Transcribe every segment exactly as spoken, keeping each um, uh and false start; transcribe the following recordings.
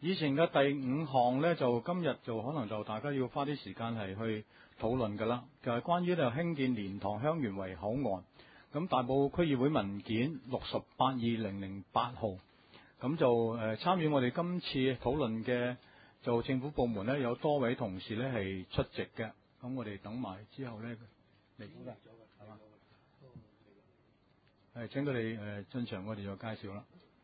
以前嘅第五項呢，就今日就可能就大家要花啲時間係去討論㗎啦，就係、是、關於就興建蓮塘香園圍口岸。咁大埔區議會文件六十八二零零八號，咁就誒、呃、參與我哋今次討論嘅就政府部門呢，有多位同事呢係出席嘅。咁我哋等埋之後呢，嚟㗎，係嘛？係請佢哋誒進場，我哋就介紹啦。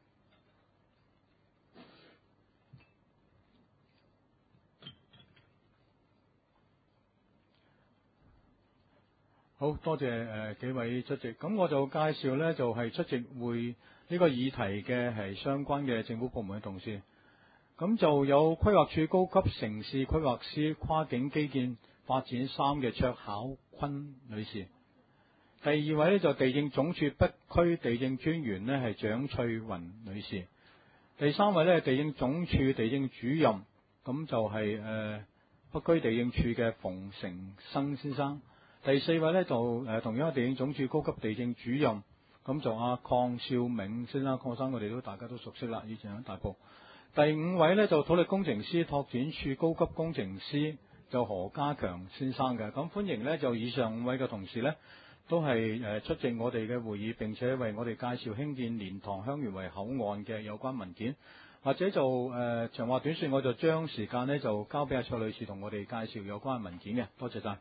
好多謝誒、呃、幾位出席，咁我就介紹呢，就係、是、出席會呢個議題嘅係相關嘅政府部門嘅同事。咁就有規劃署高級城市規劃師跨境基建發展三嘅卓巧坤女士。第二位呢，就地政總署北區地政專員呢係蔣翠雲女士。第三位呢，地政總署地政主任，咁就係、是、誒、呃、北區地政處嘅馮成生先生。第四位呢，就誒、呃、同樣係地政總署高級地政主任，咁就阿鄺少銘先生，鄺生我哋都大家都熟悉啦，以前喺大埔。第五位呢，就土力工程師拓展處高級工程師就何家強先生嘅。咁歡迎呢，就以上五位嘅同事呢，都係誒、呃、出席我哋嘅會議，並且為我哋介紹興建蓮塘香園圍口岸嘅有關文件。或者就誒、呃、長話短説，我就將時間呢，就交俾阿卓女士同我哋介紹有關文件嘅。多謝晒。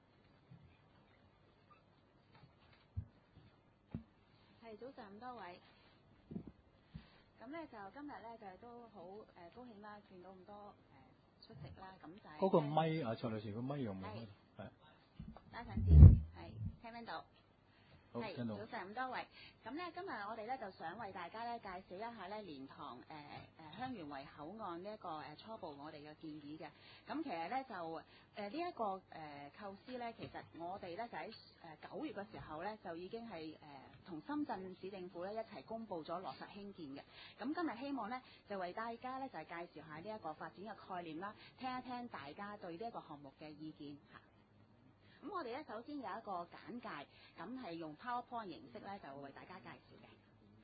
早上咁多位，咁咧就今日咧就都好誒、呃、高興啦，見到咁多誒、呃、出席啦，咁就係嗰個咪啊，卓女士個咪有冇？係拉近啲，係聽唔聽到？係早上咁多位，咁咧今日我哋咧就想為大家咧介紹一下咧蓮塘誒誒、呃、香園圍口岸呢一個誒初步我哋嘅建議嘅。咁其實咧就誒、呃這個呃、呢一個誒構思咧，其實我哋咧就喺誒九月嘅時候咧就已經係誒同深圳市政府咧一齊公布咗落實興建嘅。咁今日希望咧就為大家咧就係、是、介紹下呢一個發展嘅概念啦，聽一聽大家對呢一個項目嘅意見嚇。咁我哋咧首先有一個簡介，咁係用 PowerPoint 形式咧，就會為大家介紹嘅。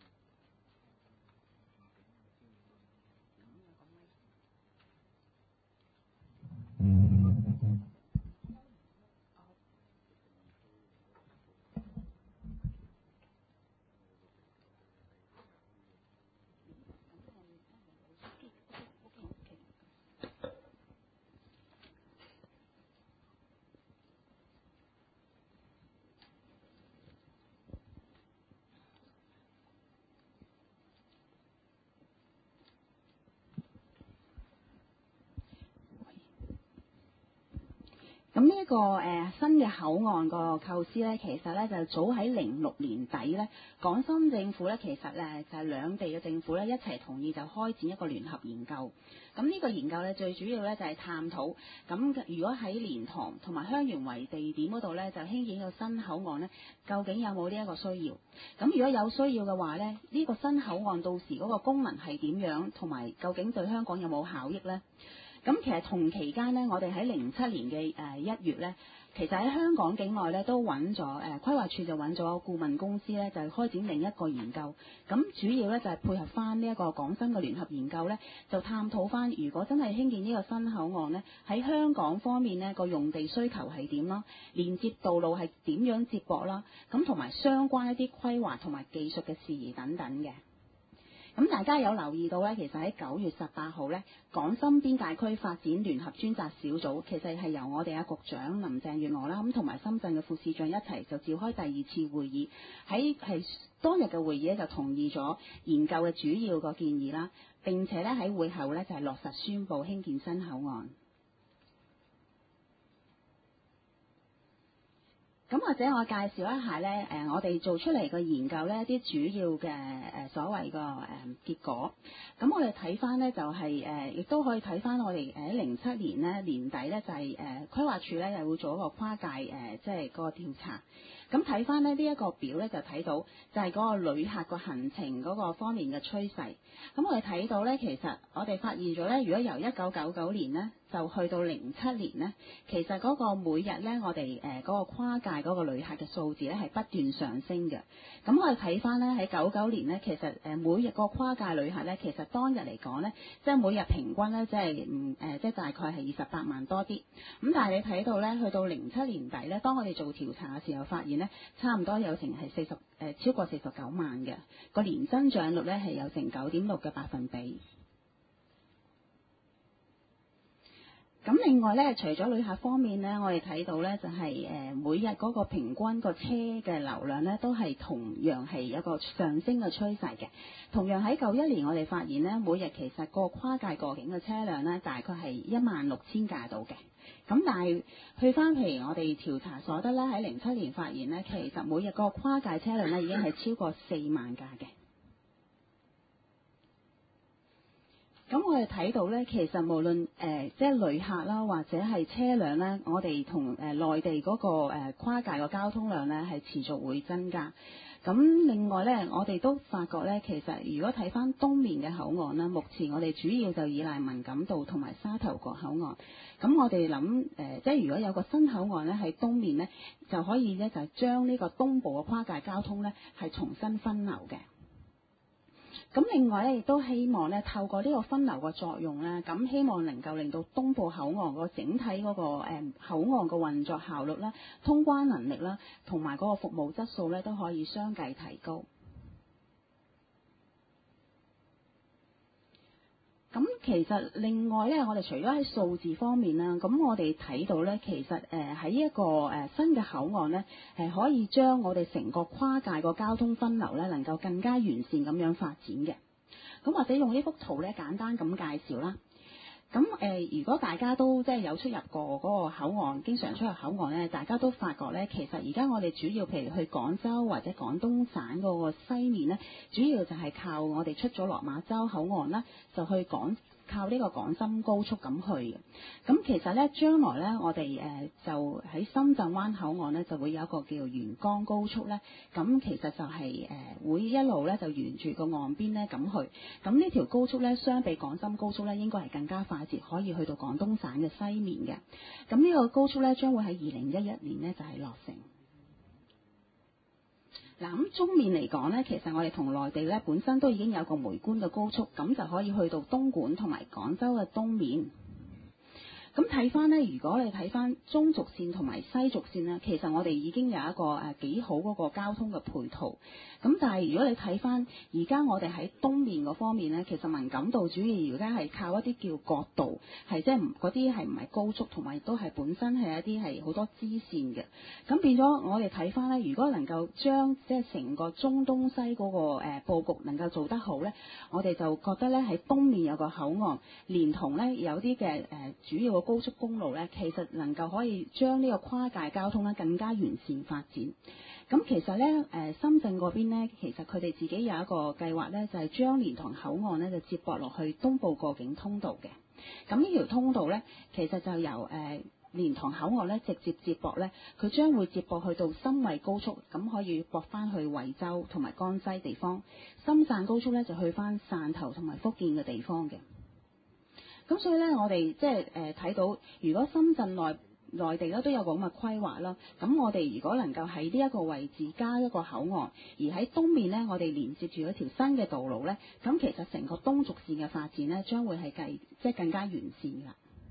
咁呢一個誒、呃、新嘅口岸個構思咧，其實咧就早喺零六年底咧，港深政府咧其實誒就係、是、兩地嘅政府咧一齊同意就開展一個聯合研究。咁呢個研究咧最主要咧就係、是、探討，咁如果喺蓮塘同埋香園圍地點嗰度咧就興建一個新口岸咧，究竟有冇呢一個需要？咁如果有需要嘅話咧，呢、這個新口岸到時嗰個功能係點樣，同埋究竟對香港有冇效益咧？咁其實同期間呢，我哋喺零七年嘅誒一月呢，其實喺香港境內呢都揾咗誒規劃處就揾咗顧問公司呢，就係開展另一個研究。咁主要呢就係配合翻呢一個港深嘅聯合研究呢，就探討翻如果真係興建呢個新口岸呢，喺香港方面呢個用地需求係點啦，連接道路係點樣接駁啦，咁同埋相關一啲規劃同埋技術嘅事宜等等嘅。咁大家有留意到咧，其實喺九月十八號咧，港深邊界區發展聯合專責小組其實係由我哋阿局長林鄭月娥啦，咁同埋深圳嘅副市長一齊就召開第二次會議。喺係當日嘅會議咧，就同意咗研究嘅主要個建議啦，並且咧喺會後咧就係落實宣布興建新口岸。咁或者我介紹一下咧，誒我哋做出嚟個研究咧，一啲主要嘅誒所謂個誒結果。咁我哋睇翻咧就係誒，亦都可以睇翻我哋誒喺零七年咧年底咧就係誒規劃處咧又會做一個跨界誒即係個調查。 咁睇翻咧呢一個表咧，就睇到就係嗰個旅客個行程嗰個方面嘅趨勢。咁我哋睇到咧，其實我哋發現咗咧，如果由一九九九年咧，就去到零七年咧，其實嗰個每日咧，我哋誒嗰個跨界嗰個旅客嘅數字咧係不斷上升嘅。咁我哋睇翻咧喺九九年咧，其實誒每日個跨界旅客咧，其實當日嚟講咧，即係每日平均咧，即係唔誒，即係大概係二十八萬多啲。咁但係你睇到咧，去到零七年底咧，當我哋做調查嘅時候，發現咧，差唔多有成係四十誒超過四十九萬嘅個年增長率咧，係有成九點六嘅百分比。咁另外咧，除咗旅客方面咧，我哋睇到咧就係誒每日嗰個平均個車嘅流量咧，都係同樣係一個上升嘅趨勢嘅。同樣喺九一年，我哋發現咧，每日其實個跨界過境嘅車輛咧，大概係一萬六千架度嘅。咁但係去翻譬如我哋調查所得咧，喺零七年發現咧，其實每日個跨界車輛咧已經係超過四萬架嘅。咁我哋睇到咧，其實無論誒、呃、即係旅客啦，或者係車輛咧，我哋同誒內地嗰、那個、呃、跨界嘅交通量咧係持續會增加。咁另外咧，我哋都發覺咧，其實如果睇翻東面嘅口岸啦，目前我哋主要就依賴文錦渡同埋沙頭角口岸。咁我哋諗誒，即係如果有個新口岸咧喺東面咧，就可以咧就將呢個東部嘅跨界交通咧係重新分流嘅。咁另外咧，亦都希望咧透過呢個分流嘅作用咧，咁希望能夠令到東部口岸個整體嗰、那個誒、呃、口岸嘅運作效率啦、通關能力啦，同埋嗰個服務質素咧，都可以相繼提高。咁其實另外咧，我哋除咗喺數字方面啦，咁我哋睇到咧，其實誒喺一個誒新嘅口岸咧，係可以將我哋成個跨界個交通分流咧，能夠更加完善咁樣發展嘅。咁或者用呢幅圖咧，簡單咁介紹啦。咁誒、呃，如果大家都即係有出入過嗰個口岸，經常出入口岸咧，大家都發覺咧，其實而家我哋主要譬如去廣州或者廣東省嗰個西面咧，主要就係靠我哋出咗落馬洲口岸啦，就去廣靠呢個廣深高速咁去嘅。咁其實咧，將來咧，我哋誒、呃、就喺深圳灣口岸咧，就會有一個叫沿江高速咧。咁其實就係、是、誒、呃、會一路咧就沿住個岸邊咧咁去。咁呢條高速咧，相比廣深高速咧，應該係更加快捷，可以去到廣東省嘅西面嘅。咁呢個高速咧，將會喺二零一一年咧就係、是、落成。嗱，咁中面嚟講咧，其實我哋同內地咧本身都已經有個梅關嘅高速，咁就可以去到東莞同埋廣州嘅東面。咁睇翻咧，如果你睇翻中軸線同埋西軸線咧，其實我哋已經有一個誒幾好嗰個交通嘅配套。咁但係如果你睇翻而家我哋喺東面嗰方面咧，其實文錦渡主要而家係靠一啲叫國道，係即係唔嗰啲係唔係高速，同埋都係本身係一啲係好多支線嘅。咁變咗我哋睇翻咧，如果能夠將即係成個中東西嗰個誒佈局能夠做得好咧，我哋就覺得咧喺東面有個口岸，連同咧有啲嘅誒主要嘅高速公路咧，其實能夠可以將呢個跨界交通咧更加完善發展。咁其實咧，誒深圳嗰邊咧，其實佢哋自己有一個計劃咧，就係將蓮塘口岸咧就接駁落去東部過境通道嘅。咁呢條通道咧，其實就由誒蓮塘口岸咧直接接駁咧，佢將會接駁去到深惠高速，咁可以駁翻去惠州同埋江西地方。深汕高速咧就去翻汕頭同埋福建嘅地方嘅。咁所以咧，我哋即係誒睇到，如果深圳內內地咧都有個咁嘅規劃啦，咁我哋如果能夠喺呢一個位置加一個口岸，而喺東面咧，我哋連接住一條新嘅道路咧，咁其實成個東軸線嘅發展咧，將會係計即係更加完善㗎。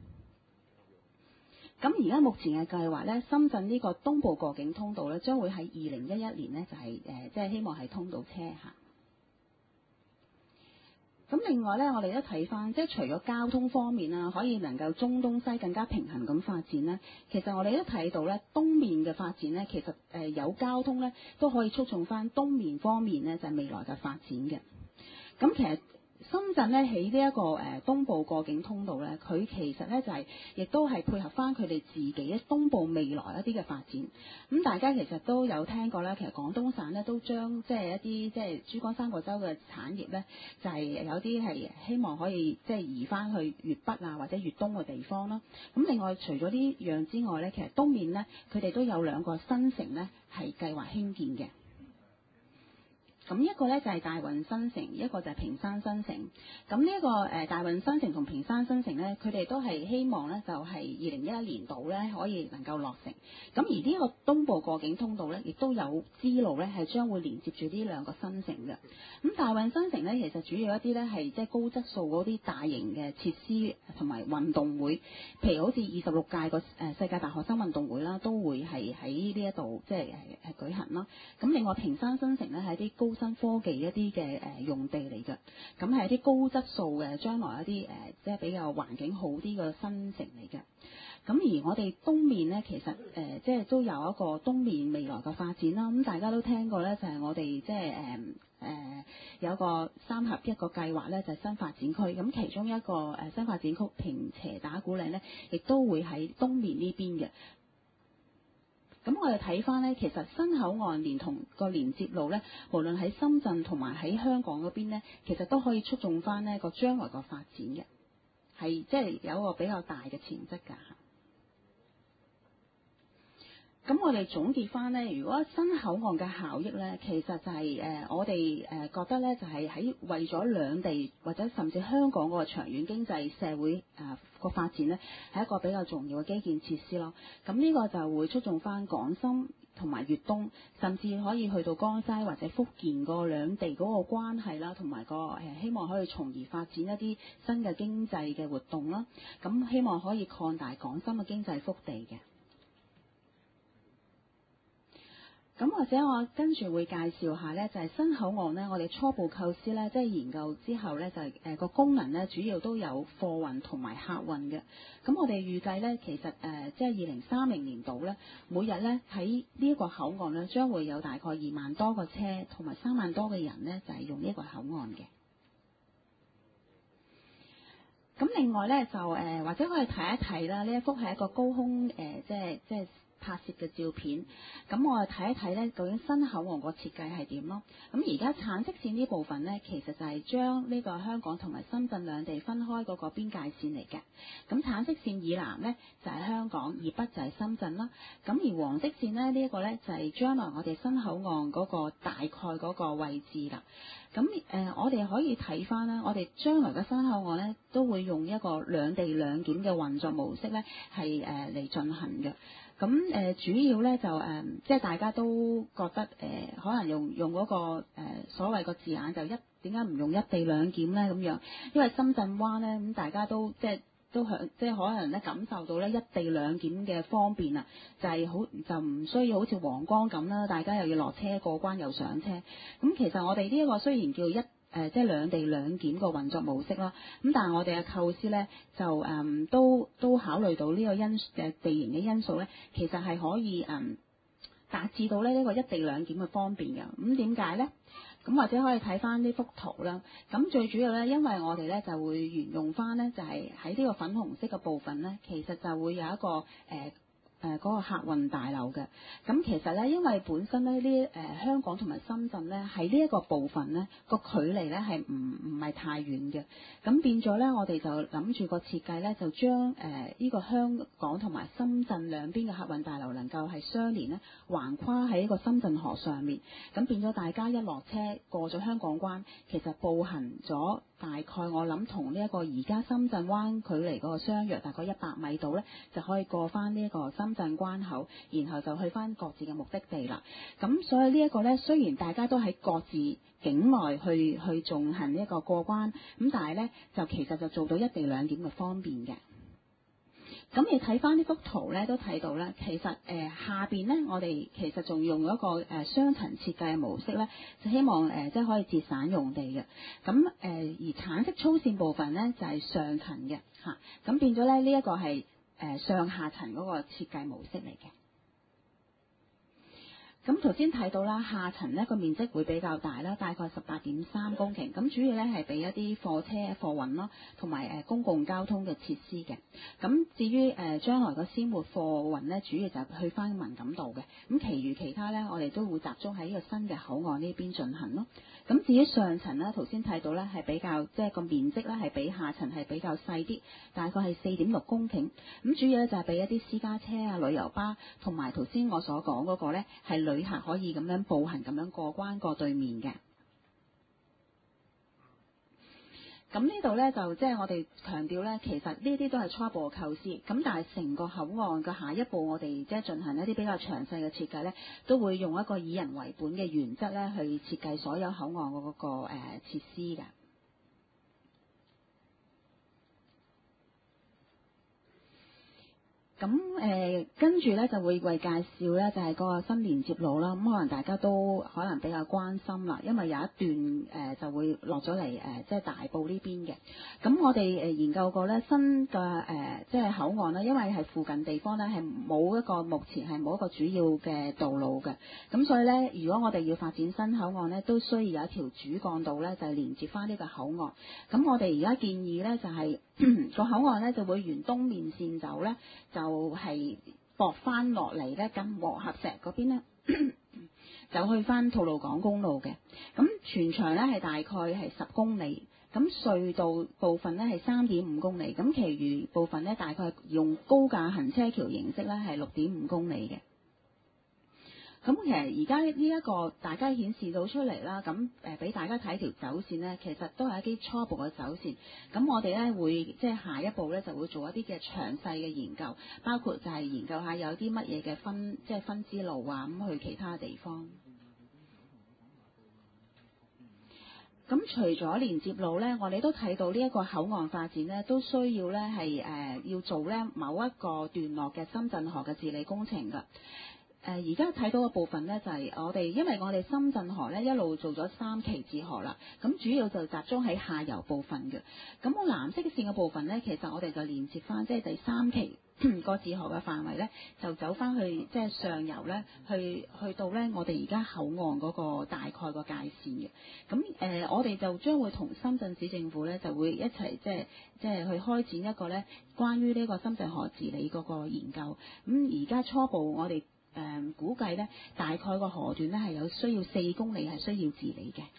咁而家目前嘅計劃咧，深圳呢個東部過境通道咧，將會喺二零一一年咧就係、是、誒、呃，即係希望係通到車行。咁另外咧，我哋都睇翻，即係除咗交通方面啦，可以能夠中東西更加平衡咁發展咧。其實我哋都睇到咧，東面嘅發展咧，其實誒、呃、有交通咧，都可以促進翻東面方面咧，就係、是、未來嘅發展嘅。咁其實深圳咧起呢一個誒、呃、東部過境通道咧，佢其實咧就係、是、亦都係配合翻佢哋自己嘅東部未來一啲嘅發展。咁、嗯、大家其實都有聽過咧，其實廣東省咧都將即係一啲即係珠江三角洲嘅產業咧，就係、是、有啲係希望可以即係移翻去粵北啊或者粵東嘅地方啦。咁、嗯、另外除咗呢樣之外咧，其實東面咧佢哋都有兩個新城咧係計劃興建嘅。咁一個咧就係、是、大運新城，一個就係屏山新城。咁呢一個誒、呃、大運新城同屏山新城咧，佢哋都係希望咧就係二零一一年度咧可以能夠落成。咁而呢個東部過境通道咧，亦都有支路咧係將會連接住呢兩個新城嘅。咁大運新城咧，其實主要一啲咧係即係高質素嗰啲大型嘅設施同埋運動會，譬如好似二十六屆個誒世界大學生運動會啦，都會係喺呢一度即係係舉行啦。咁另外屏山新城咧係啲高新科技一啲嘅誒用地嚟嘅，咁係一啲高質素嘅將來一啲誒、呃、即係比較環境好啲嘅新城嚟嘅。咁而我哋東面咧，其實誒、呃、即係都有一個東面未來嘅發展啦。咁大家都聽過咧，就係、是、我哋即係誒誒有個三合一個計劃咧，就係、是、新發展區。咁其中一個誒新發展區坪輋打鼓嶺咧，亦都會喺東面呢邊嘅。咁我哋睇翻咧，其實新口岸連同個連接路咧，無論喺深圳同埋喺香港嗰邊咧，其實都可以促進翻呢個將來個發展嘅，係即係有一個比較大嘅潛質㗎。咁我哋總結翻咧，如果新口岸嘅效益咧，其實就係、是、誒、呃、我哋誒、呃、覺得咧，就係、是、喺為咗兩地或者甚至香港個長遠經濟社會誒個、呃、發展咧，係一個比較重要嘅基建設施咯。咁呢個就會促進翻港深同埋粵東，甚至可以去到江西或者福建個兩地嗰個關係啦，同埋個誒、呃、希望可以從而發展一啲新嘅經濟嘅活動啦。咁希望可以擴大港深嘅經濟腹地嘅。咁或者我跟住會介紹下呢，就係、是、新口岸呢，我哋初步構思呢，即係研究之後呢，就係誒個功能呢，主要都有貨運同埋客運嘅。咁我哋預計呢，其實誒、呃、即係二零三零年度呢，每日呢喺呢一個口岸呢，將會有大概二萬多個車同埋三萬多嘅人呢，就係、是、用呢一個口岸嘅。咁另外呢，就誒、呃、或者可以睇一睇啦，呢一幅係一個高空誒、呃，即係即係。拍攝嘅照片，咁我哋睇一睇呢，究竟新口岸個設計係點咯？咁而家橙色線呢部分呢，其實就係將呢個香港同埋深圳兩地分開嗰個邊界線嚟嘅。咁橙色線以南呢，就係香港，以北就係深圳啦。咁而黃色線呢，呢一個呢，就係將來我哋新口岸嗰個大概嗰個位置啦。咁誒、呃，我哋可以睇翻啦，我哋將來嘅新口岸呢，都會用一個兩地兩檢嘅運作模式呢，係誒嚟進行嘅。咁誒、呃、主要咧就誒、呃，即係大家都覺得誒、呃，可能用用嗰、那個、呃、所謂個字眼就一點解唔用一地兩檢咧咁樣？因為深圳灣咧咁，大家都即係都響即係可能咧感受到咧一地兩檢嘅方便啊，就係、是、好就唔需要好似皇崗咁啦，大家又要落車過關又上車。咁其實我哋呢一個雖然叫一誒、呃、即係兩地兩檢個運作模式啦，咁但係我哋嘅構思咧就誒、嗯、都都考慮到呢個因誒地形嘅因素咧，其實係可以誒、嗯、達至到咧呢個一地兩檢嘅方便嘅。咁點解咧？咁或者可以睇翻呢幅圖啦。咁最主要咧，因為我哋咧就會沿用翻咧，就係喺呢個粉紅色嘅部分咧，其實就會有一個誒。呃誒嗰、呃那個客運大樓嘅，咁其實咧，因為本身咧呢誒、呃、香港同埋深圳咧喺呢一個部分咧個距離咧係唔唔係太遠嘅，咁變咗咧我哋就諗住個設計咧就將誒呢個香港同埋深圳兩邊嘅客運大樓能夠係相連咧，橫跨喺呢個深圳河上面，咁變咗大家一落車過咗香港關，其實步行咗大概我諗同呢一個而家深圳灣距離嗰個相約大概一百米度咧，就可以過翻呢一個深圳關口，然後就去翻各自嘅目的地啦。咁所以呢一個呢，雖然大家都喺各自境內去去進行一個過關，咁但係呢，就其實就做到一地兩檢嘅方便嘅。咁你睇翻呢幅圖呢，都睇到咧，其實誒、呃、下邊呢，我哋其實仲用一個誒、呃、雙層設計嘅模式呢，就希望誒、呃、即係可以節省用地嘅。咁誒、呃、而橙色粗線部分呢，就係、是、上層嘅嚇，咁、啊、變咗咧呢一、這個係誒、呃、上下層嗰個設計模式嚟嘅。 咁頭先睇到啦，下層呢個面積會比較大啦，大概十八點三公頃。咁主要咧係俾一啲貨車貨運咯，同埋誒公共交通嘅設施嘅。咁至於誒將來個鮮活貨運咧，主要就係去翻文錦渡嘅。咁其餘其他咧，我哋都會集中喺呢個新嘅口岸呢邊進行咯。咁至於上層咧，頭先睇到咧係比較即係個面積咧係比下層係比較細啲，大概係四點六公頃。咁主要咧就係俾一啲私家車啊、旅遊巴，同埋頭先我所講嗰個咧係旅客可以咁樣步行咁樣過關過對面嘅。咁呢度咧就即係我哋強調咧，其實呢啲都係初步嘅構思。咁但係成個口岸嘅下一步，我哋即係進行一啲比較詳細嘅設計咧，都會用一個以人為本嘅原則咧去設計所有口岸嘅嗰個誒設施嘅。咁誒、呃、跟住咧就會為介紹咧就係、是、嗰個新連接路啦。咁可能大家都可能比較關心啦，因為有一段誒、呃、就會落咗嚟誒，即係大埔呢邊嘅。咁我哋誒研究過咧新嘅誒即係口岸啦，因為係附近地方咧係冇一個目前係冇一個主要嘅道路嘅。咁所以咧，如果我哋要發展新口岸咧，都需要有一條主幹道咧，就係、是、連接翻呢個口岸。咁我哋而家建議咧就係、是、個口岸咧就會沿東面線走咧就。就係駁翻落嚟咧，近和合石嗰邊咧，就去翻吐露港公路嘅。咁全長咧係大概係十公里，咁隧道部分咧係三點五公里，咁其餘部分咧大概用高架行車橋形式咧係六點五公里嘅。咁其實而家呢一個大家顯示到出嚟啦，咁誒俾大家睇條走線呢，其實都係一啲初步嘅走線。咁我哋咧會即係下一步咧就會做一啲嘅詳細嘅研究，包括就係研究下有啲乜嘢嘅分即係分支路啊，咁去其他地方。咁除咗連接路咧，我哋都睇到呢一個口岸發展咧，都需要咧係誒要做咧某一個段落嘅深圳河嘅治理工程㗎。誒而家睇到嘅部分呢，就係、是、我哋，因為我哋深圳河呢一路做咗三期治河啦，咁主要就集中喺下游部分嘅。咁我藍色線嘅部分呢，其實我哋就連接翻即係第三期個治河嘅範圍呢，就走翻去即係上游呢，去去到呢我哋而家口岸嗰個大概個界線嘅。咁誒、呃，我哋就將會同深圳市政府呢，就會一齊即係即係去開展一個呢關於呢個深圳河治理嗰個研究。咁而家初步我哋誒、嗯、估計咧，大概個河段咧係有需要四公里係需要治理嘅。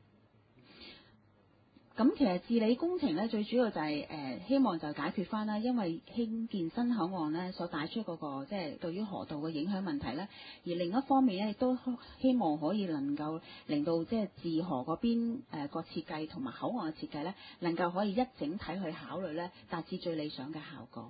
咁其實治理工程咧，最主要就係、是、誒、呃、希望就解決翻啦，因為興建新口岸咧所帶出嗰、那個即係、就是、對於河道嘅影響問題咧。而另一方面咧，亦都希望可以能夠令到即係治河嗰邊誒個設計同埋口岸嘅設計咧，能夠可以一整體去考慮咧，達至最理想嘅效果。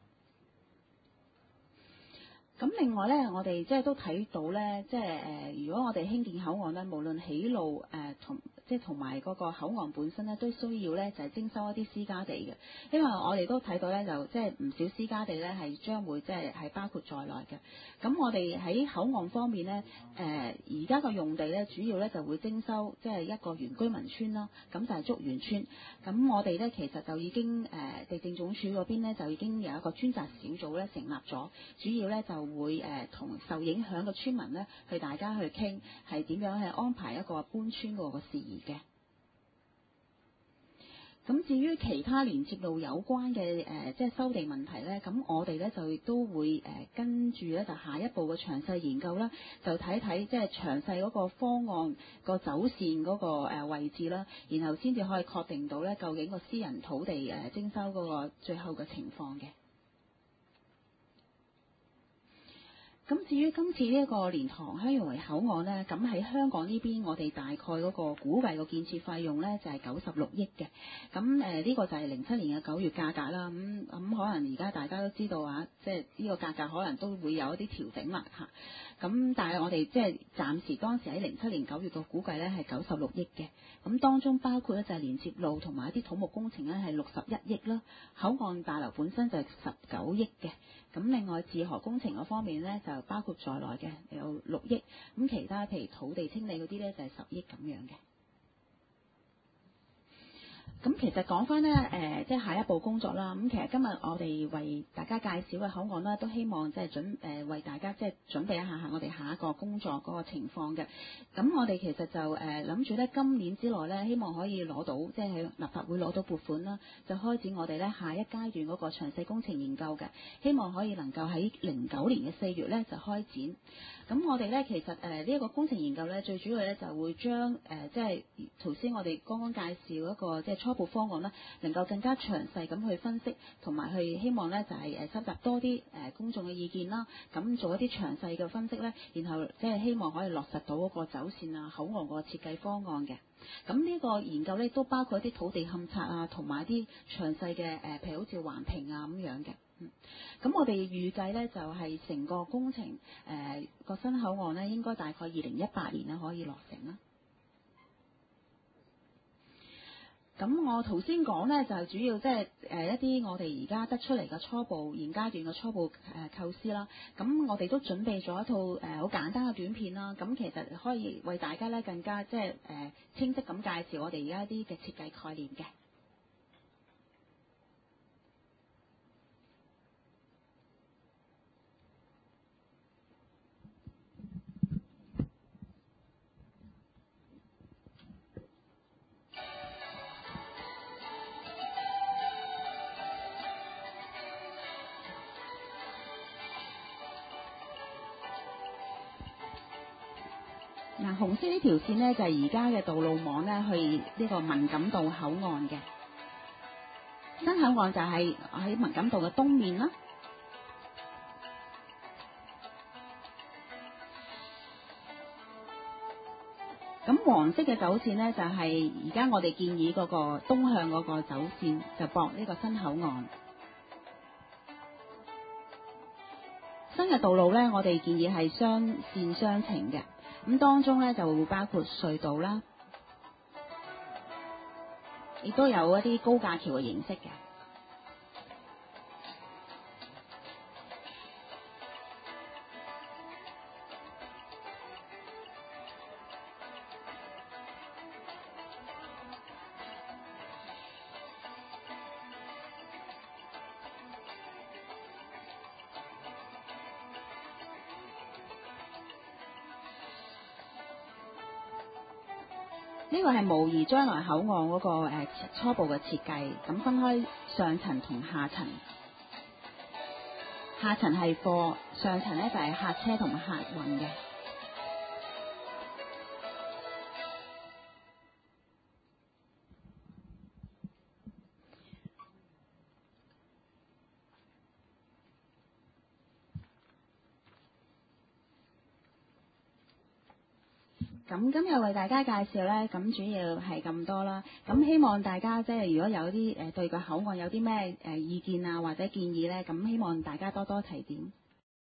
咁另外咧，我哋即係都睇到咧，即係誒、呃，如果我哋興建口岸咧，無論起路誒、呃、同即係同埋嗰個口岸本身咧，都需要咧就係、是、徵收一啲私家地嘅，因為我哋都睇到咧，就即係唔少私家地咧係將會即係係包括在內嘅。咁我哋喺口岸方面咧，誒而家個用地咧，主要咧就會徵收即係一個原居民村啦，咁就係竹園村。咁我哋咧其實就已經誒、呃、地政總署嗰邊咧就已經有一個專責小組咧成立咗，主要咧就會誒同、呃、受影響嘅村民咧，去大家去傾係點樣去安排一個搬村嗰個事宜嘅。咁至於其他連接路有關嘅誒、呃，即係收地問題咧，咁我哋咧就亦都會誒、呃、跟住咧就下一步嘅詳細研究啦，就睇睇即係詳細嗰個方案個走線嗰個誒位置啦，然後先至可以確定到咧究竟個私人土地誒徵收嗰個最後嘅情況嘅。咁至於今次呢一個蓮塘香園圍口岸呢，咁喺香港呢邊，我哋大概嗰個估計個建設費用呢，就係九十六億嘅。咁誒呢個就係零七年嘅九月價格啦。咁、嗯、咁、嗯、可能而家大家都知道啊，即係呢個價格可能都會有一啲調整啦嚇。咁但係我哋即係暫時當時喺零七年九月個估計呢係九十六億嘅。咁當中包括咧就係連接路同埋一啲土木工程呢係六十一億啦。口岸大樓本身就係十九億嘅。咁另外治河工程嗰方面呢，就包括在內嘅有六億，咁其他譬如土地清理嗰啲呢，就係十億咁樣嘅。 咁其實講翻呢，誒、呃，即係下一步工作啦。咁其實今日我哋為大家介紹嘅口岸啦，都希望即係準誒、呃、為大家即係準備一下下我哋下一個工作嗰個情況嘅。咁我哋其實就誒諗住咧，今年之內咧，希望可以攞到即係喺立法會攞到撥款啦，就開展我哋咧下一階段嗰個詳細工程研究嘅。希望可以能夠喺零九年嘅四月咧就開展。咁我哋咧其實誒呢一個工程研究咧，最主要咧就會將誒、呃、即係頭先我哋剛剛介紹一個即係初步方案咧，能夠更加詳細咁去分析，同埋去希望咧就係誒收集多啲誒、呃、公眾嘅意見啦，咁做一啲詳細嘅分析咧，然後即係希望可以落實到嗰個走線啊、口岸個設計方案嘅。咁呢個研究咧都包括一啲土地勘測啊，同埋一啲詳細嘅誒，譬如好似環評啊咁樣嘅。嗯，咁我哋預計咧就係、是、成個工程誒個、呃、新口岸咧，應該大概二零一八年咧可以落成啦。咁我頭先講咧就係主要即係誒一啲我哋而家得出嚟嘅初步現階段嘅初步誒、呃、構思啦。咁我哋都準備咗一套誒好、呃、簡單嘅短片啦。咁其實可以為大家咧更加即係誒清晰咁介紹我哋而家一啲嘅設計概念嘅。嗱，紅色呢條線呢，就係而家嘅道路網呢，去呢個文錦渡口岸嘅新口岸就係喺文錦渡嘅東面啦。咁黃色嘅走線呢，就係而家我哋建議嗰個東向嗰個走線，就駁呢個新口岸。新嘅道路呢，我哋建議係雙線雙程嘅。咁當中咧就會包括隧道啦，亦都有一啲高架橋嘅形式嘅。呢個係模擬將來口岸嗰個誒初步嘅設計，咁分開上層同下層。下層係貨，上層咧就係客車同埋客運嘅。咁今日為大家介紹呢，咁主要係咁多啦。咁希望大家即係如果有啲誒對個口岸有啲咩誒意見啊或者建議呢，咁希望大家多多提點。